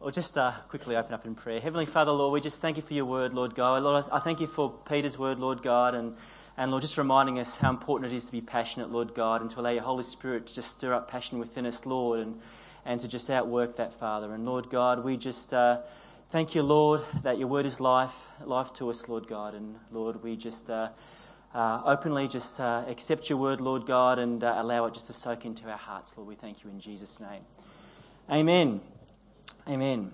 We'll just quickly open up in prayer. Heavenly Father, Lord, we just thank you for your word, Lord God. Lord, I thank you for Peter's word, Lord God, and Lord, just reminding us how important it is to be passionate, Lord God, and to allow your Holy Spirit to just stir up passion within us, Lord, and to just outwork that, Father. And Lord God, we just thank you, Lord, that your word is life to us, Lord God. And Lord, we just openly just accept your word, Lord God, and allow it just to soak into our hearts, Lord. We thank you in Jesus' name. Amen. Amen.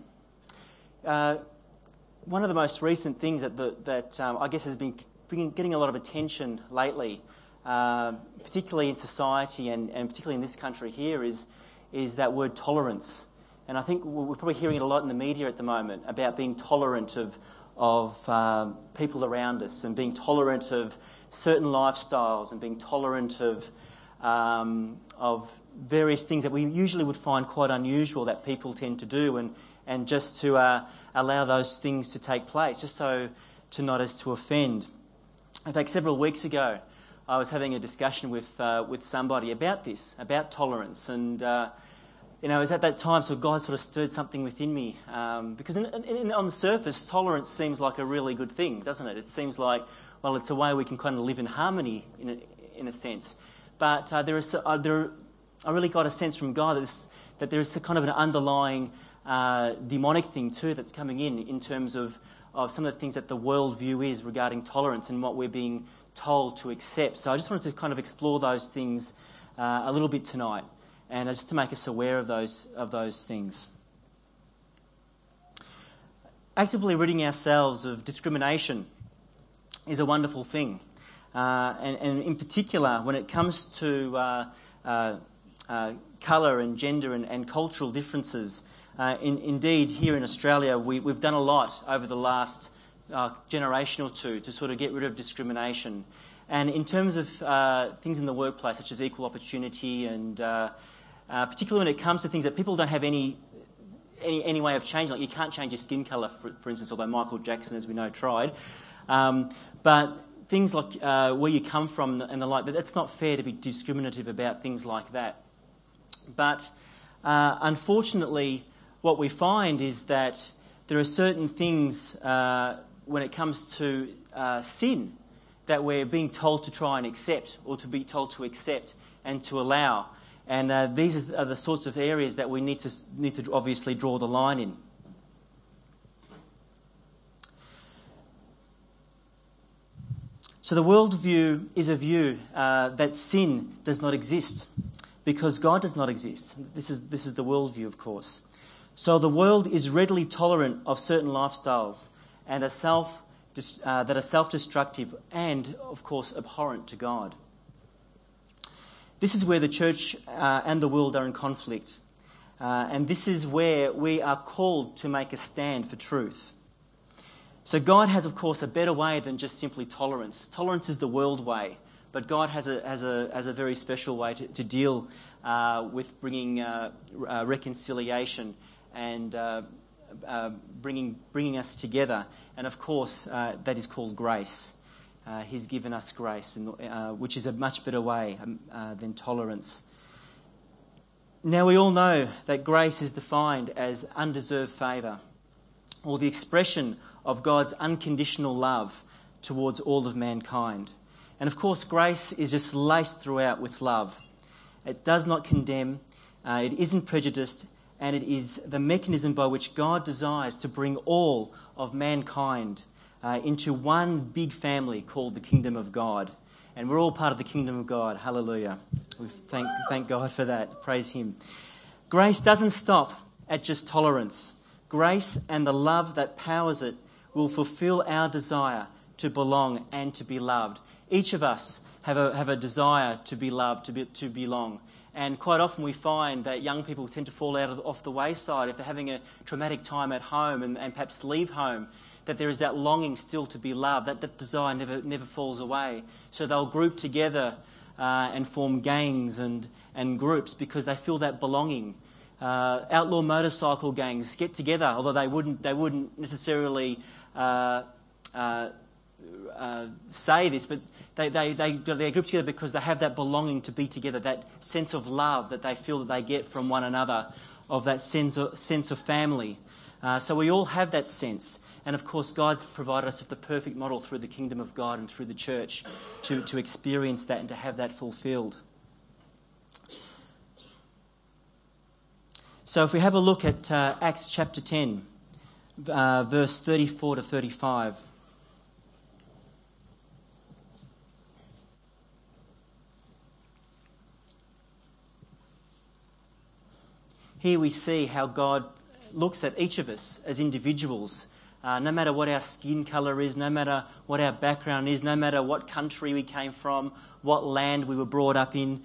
One of the most recent things that I guess has been getting a lot of attention lately, particularly in society and particularly in this country here, is that word tolerance. And I think we're probably hearing it a lot in the media at the moment about being tolerant of people around us and being tolerant of certain lifestyles and being tolerant of various things that we usually would find quite unusual that people tend to do, and just to allow those things to take place, just so to not as to offend. In fact, several weeks ago, I was having a discussion with somebody about this, about tolerance, and it was at that time, so God sort of stirred something within me, because on the surface, tolerance seems like a really good thing, doesn't it? It seems like, well, it's a way we can kind of live in harmony in a sense. But I really got a sense from God that there is a kind of an underlying demonic thing too that's coming in terms of some of the things that the worldview is regarding tolerance and what we're being told to accept. So I just wanted to kind of explore those things a little bit tonight, and just to make us aware of those things. Actively ridding ourselves of discrimination is a wonderful thing, and in particular when it comes to colour and gender and cultural differences. Indeed, here in Australia, we've done a lot over the last generation or two to sort of get rid of discrimination. And in terms of things in the workplace, such as equal opportunity, and particularly when it comes to things that people don't have any way of changing, like you can't change your skin colour, for instance, although Michael Jackson, as we know, tried. But things like where you come from and the like, that's not fair to be discriminative about things like that. But unfortunately, what we find is that there are certain things when it comes to sin that we're being told to try and accept, or to be told to accept and to allow. And these are the sorts of areas that we need to obviously draw the line in. So the worldview is a view that sin does not exist, because God does not exist. This is the worldview, of course. So the world is readily tolerant of certain lifestyles and that are self-destructive and, of course, abhorrent to God. This is where the church and the world are in conflict. And this is where we are called to make a stand for truth. So God has, of course, a better way than just simply tolerance. Tolerance is the world way. But God has a very special way to deal with bringing reconciliation and bringing us together. And of course, that is called grace. He's given us grace, which is a much better way than tolerance. Now, we all know that grace is defined as undeserved favour, or the expression of God's unconditional love towards all of mankind. And of course, grace is just laced throughout with love. It does not condemn, it isn't prejudiced, and it is the mechanism by which God desires to bring all of mankind into one big family called the Kingdom of God. And we're all part of the Kingdom of God. Hallelujah. We thank God for that. Praise Him. Grace doesn't stop at just tolerance. Grace and the love that powers it will fulfill our desire to belong and to be loved. Each of us have a desire to be loved, to belong. And quite often we find that young people tend to fall off the wayside if they're having a traumatic time at home and perhaps leave home, that there is that longing still to be loved. That desire never falls away. So they'll group together and form gangs and groups because they feel that belonging. Outlaw motorcycle gangs get together, although they wouldn't necessarily say this, but they group together because they have that belonging to be together, that sense of love that they feel that they get from one another, of that sense of family. So we all have that sense. And of course, God's provided us with the perfect model through the kingdom of God and through the church to experience that and to have that fulfilled. So if we have a look at Acts chapter 10, verse 34 to 35. Here we see how God looks at each of us as individuals. No matter what our skin colour is, no matter what our background is, no matter what country we came from, what land we were brought up in,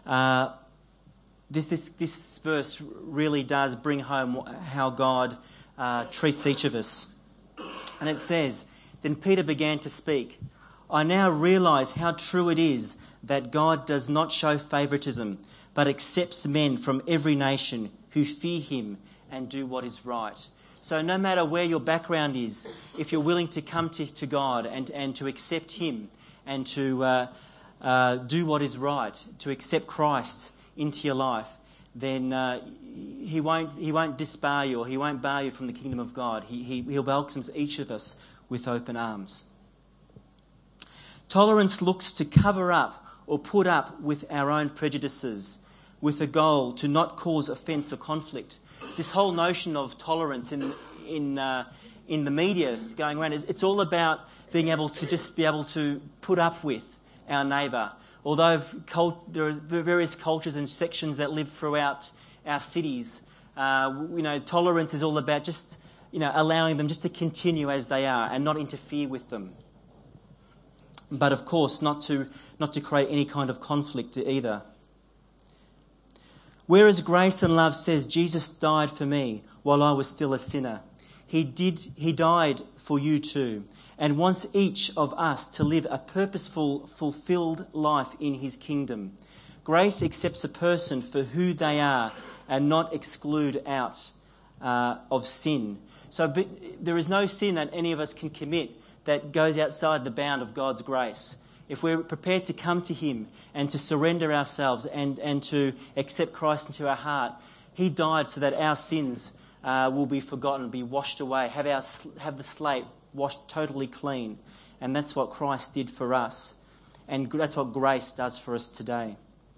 this verse really does bring home how God treats each of us. And it says, "Then Peter began to speak. I now realise how true it is that God does not show favouritism, but accepts men from every nation who fear him and do what is right." So no matter where your background is, if you're willing to come to God and to accept him and to do what is right, to accept Christ into your life, then he won't disbar you, or he won't bar you from the kingdom of God. He welcomes each of us with open arms. Tolerance looks to cover up or put up with our own prejudices, with a goal to not cause offence or conflict. This whole notion of tolerance in the media going around it's all about being able to just be able to put up with our neighbour. Although there are various cultures and sections that live throughout our cities, tolerance is all about just allowing them just to continue as they are and not interfere with them. But of course, not to create any kind of conflict either. Whereas grace and love says Jesus died for me while I was still a sinner, He died for you too, and wants each of us to live a purposeful, fulfilled life in his kingdom. Grace accepts a person for who they are and not exclude out of sin. So there is no sin that any of us can commit that goes outside the bound of God's grace. If we're prepared to come to him and to surrender ourselves and to accept Christ into our heart, he died so that our sins will be forgotten, be washed away, have the slate washed totally clean. And that's what Christ did for us. And that's what grace does for us today.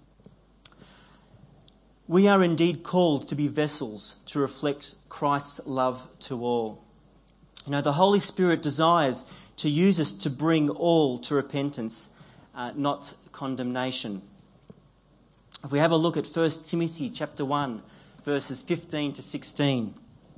We are indeed called to be vessels to reflect Christ's love to all. The Holy Spirit desires to use us to bring all to repentance, not condemnation. If we have a look at 1 Timothy chapter 1, verses 15 to 16.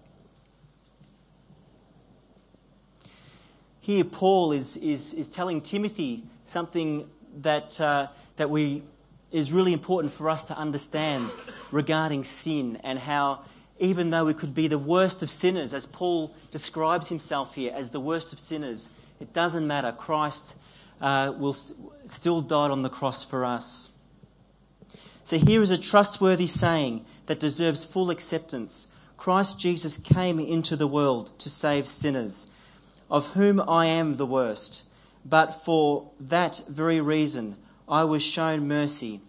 Here Paul is telling Timothy something that is really important for us to understand regarding sin, and how even though we could be the worst of sinners, as Paul describes himself here as the worst of sinners, it doesn't matter. Christ still died on the cross for us. So here is a trustworthy saying that deserves full acceptance. Christ Jesus came into the world to save sinners, of whom I am the worst. But for that very reason I was shown mercy,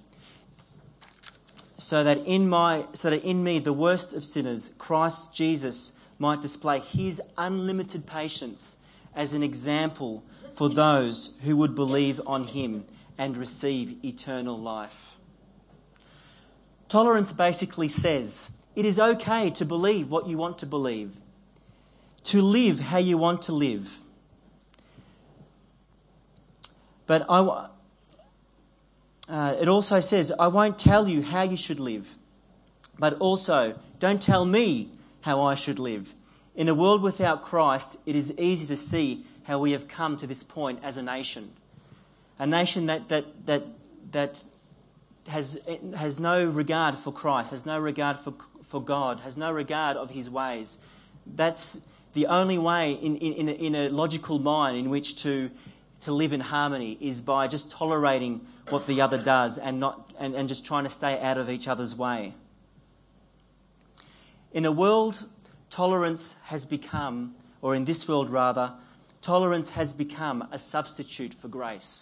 so that in me, the worst of sinners, Christ Jesus might display his unlimited patience as an example for those who would believe on him and receive eternal life. Tolerance basically says it is okay to believe what you want to believe, to live how you want to live. But it also says, I won't tell you how you should live, but also don't tell me how I should live. In a world without Christ, it is easy to see how we have come to this point as a nation that has no regard for Christ, has no regard for God, has no regard of his ways. That's the only way in a logical mind in which to live in harmony, is by just tolerating what the other does and just trying to stay out of each other's way. In a world, tolerance has become, or in this world rather, tolerance has become a substitute for grace.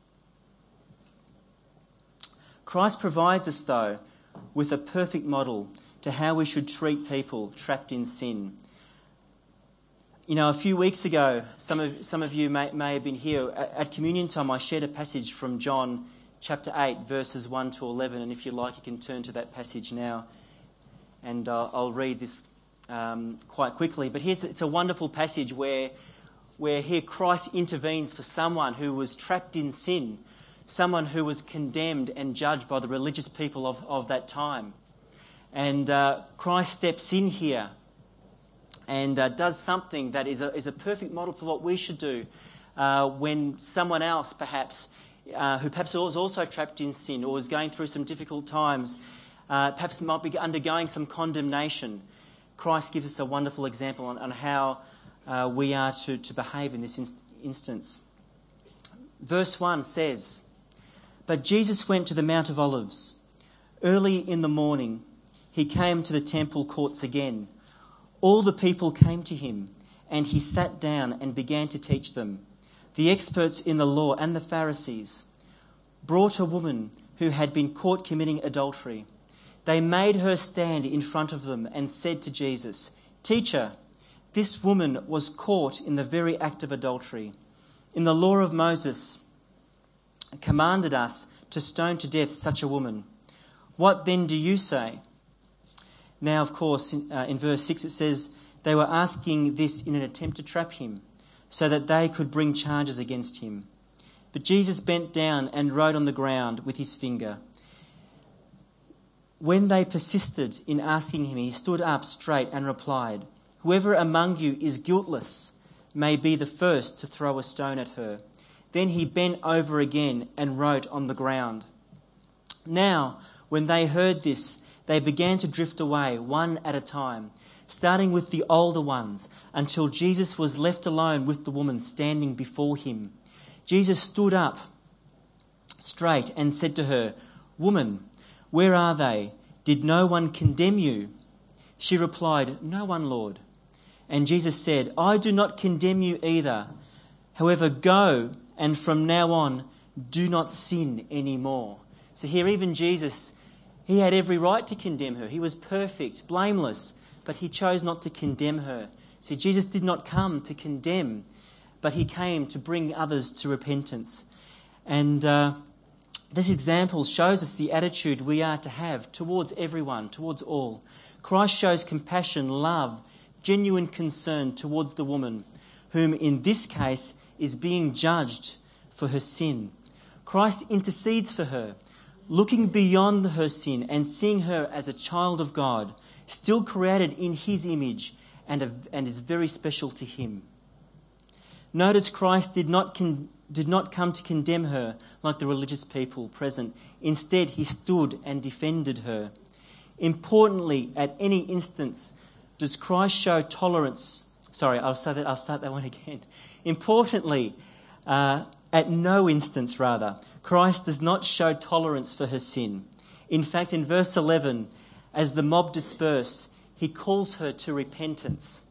Christ provides us, though, with a perfect model to how we should treat people trapped in sin. A few weeks ago, some of you may have been here. At communion time, I shared a passage from John chapter 8, verses 1 to 11. And if you like, you can turn to that passage now. And I'll read this quite quickly. But it's a wonderful passage where here Christ intervenes for someone who was trapped in sin, someone who was condemned and judged by the religious people of that time. And Christ steps in here and does something that is a perfect model for what we should do when someone else perhaps, who perhaps was also trapped in sin or is going through some difficult times, perhaps might be undergoing some condemnation. Christ gives us a wonderful example on how we are to behave in this instance. Verse 1 says, "But Jesus went to the Mount of Olives. Early in the morning, he came to the temple courts again. All the people came to him, and he sat down and began to teach them. The experts in the law and the Pharisees brought a woman who had been caught committing adultery. They made her stand in front of them and said to Jesus, 'Teacher, this woman was caught in the very act of adultery. In the law of Moses commanded us to stone to death such a woman. What then do you say?' Now, of course, in verse 6 it says, they were asking this in an attempt to trap him, so that they could bring charges against him. But Jesus bent down and wrote on the ground with his finger. When they persisted in asking him, he stood up straight and replied, 'Whoever among you is guiltless may be the first to throw a stone at her.' Then he bent over again and wrote on the ground. Now, when they heard this, they began to drift away, one at a time, starting with the older ones, until Jesus was left alone with the woman standing before him. Jesus stood up straight and said to her, 'Woman, where are they? Did no one condemn you?' She replied, 'No one, Lord.' And Jesus said, 'I do not condemn you either. However, go, and from now on, do not sin anymore.'" So here even Jesus, he had every right to condemn her. He was perfect, blameless, but he chose not to condemn her. See, Jesus did not come to condemn, but he came to bring others to repentance. And this example shows us the attitude we are to have towards everyone, towards all. Christ shows compassion, love, genuine concern towards the woman, whom in this case is being judged for her sin. Christ intercedes for her, looking beyond her sin and seeing her as a child of God, still created in his image and is very special to him. Notice Christ did not come to condemn her like the religious people present. Instead, he stood and defended her. Importantly, at any instance, does Christ show tolerance? Sorry, I'll start that one again. Importantly, at no instance, Christ does not show tolerance for her sin. In fact, in verse 11, as the mob disperse, he calls her to repentance.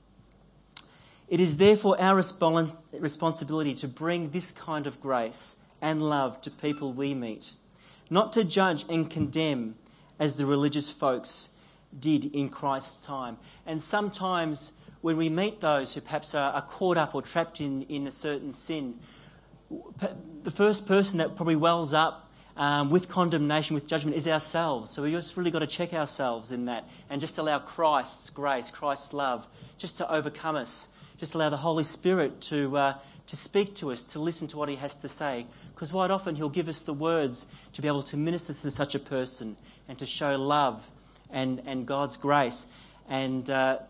It is therefore our responsibility to bring this kind of grace and love to people we meet, not to judge and condemn as the religious folks did in Christ's time. And sometimes when we meet those who perhaps are caught up or trapped in a certain sin, the first person that probably wells up with condemnation, with judgment, is ourselves. So we just really got to check ourselves in that and just allow Christ's grace, Christ's love, just to overcome us. Just allow the Holy Spirit to speak to us, to listen to what he has to say. Because quite often he'll give us the words to be able to minister to such a person and to show love and God's grace and help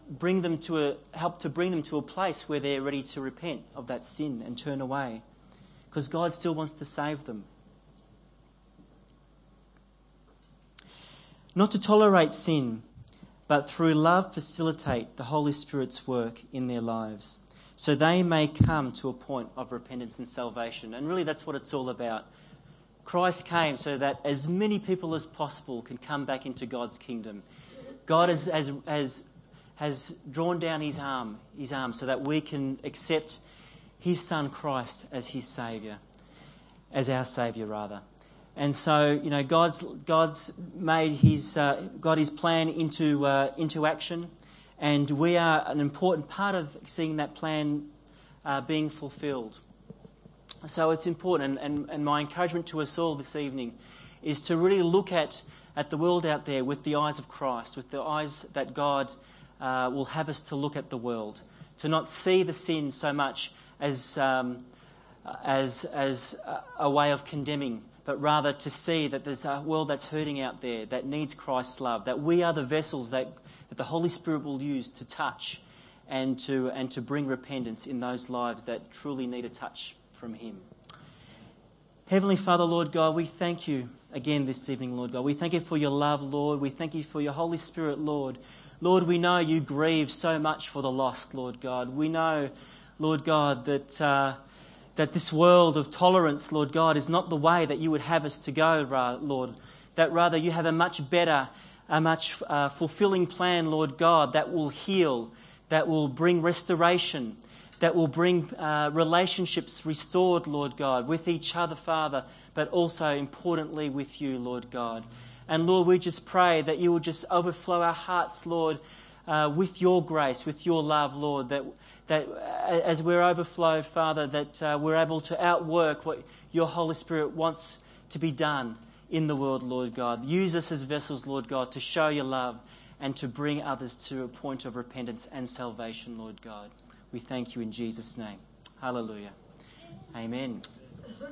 to bring them to a place where they're ready to repent of that sin and turn away. Because God still wants to save them. Not to tolerate sin, but through love facilitate the Holy Spirit's work in their lives, so they may come to a point of repentance and salvation. And really that's what it's all about. Christ came so that as many people as possible can come back into God's kingdom. God has drawn down his arm so that we can accept his Son Christ as his Saviour, as our Saviour rather. And so, God's made his got his plan into action, And we are an important part of seeing that plan being fulfilled. So it's important, and my encouragement to us all this evening is to really look at the world out there with the eyes of Christ, with the eyes that God will have us to look at the world, to not see the sin so much as a way of condemning, but rather to see that there's a world that's hurting out there, that needs Christ's love, that we are the vessels that the Holy Spirit will use to touch and to bring repentance in those lives that truly need a touch from Him. Heavenly Father, Lord God, we thank you again this evening, Lord God. We thank you for your love, Lord. We thank you for your Holy Spirit, Lord. Lord, we know you grieve so much for the lost, Lord God. We know, Lord God, that this world of tolerance, Lord God, is not the way that you would have us to go, Lord. That rather you have a much better, a much fulfilling plan, Lord God, that will heal, that will bring restoration, that will bring relationships restored, Lord God, with each other, Father, but also importantly with you, Lord God. And Lord, we just pray that you will just overflow our hearts, Lord, with your grace, with your love, Lord, that as we're overflowed, Father, that we're able to outwork what your Holy Spirit wants to be done in the world, Lord God. Use us as vessels, Lord God, to show your love and to bring others to a point of repentance and salvation, Lord God. We thank you in Jesus' name. Hallelujah. Amen.